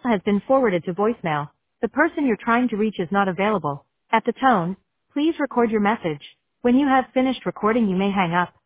has been forwarded to voicemail. The person you're trying to reach is not available. At the tone, please record your message. When you have finished recording, you may hang up.